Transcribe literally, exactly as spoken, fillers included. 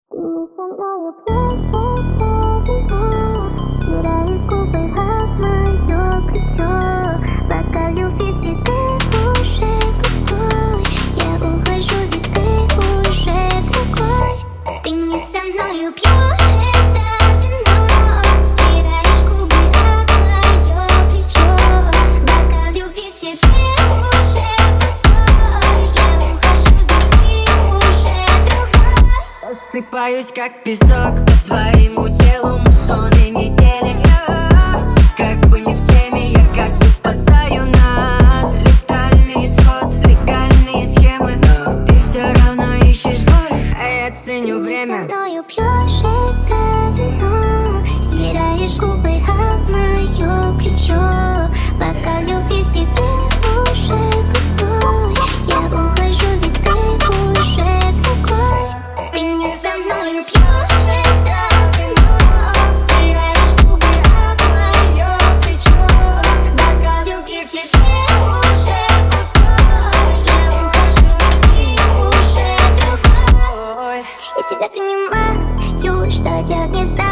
Ты не со мною пьешь это вино, стираешь губы об моё плечо. Бокал любви ты уже пустой. Я ухожу, ведь ты уже другой. Ты не со мною пьешь это вино, стираешь губы об моё плечо. Бокал любви в тебе уже пустой. Я ухожу, ведь ты уже другой. Осыпаюсь, как песок, по твоему телу муссоны метели. Как бы не в теме, я как бы спасаю нас. Летальный исход, легальные схемы, но ты все равно ищешь боль, а я ценю время. Ты со мною пьешь это вино, стираешь губы об моё плечо. Бокал любви в тебе уже пустой. Я ухожу, ведь ты уже другой. Ты не со мною пьешь это вино, стираешь губы об моё плечо. Бокал любви в тебе уже пустой. Я ухожу, ведь ты уже другой. Я тебя принимаю, что я не знаю.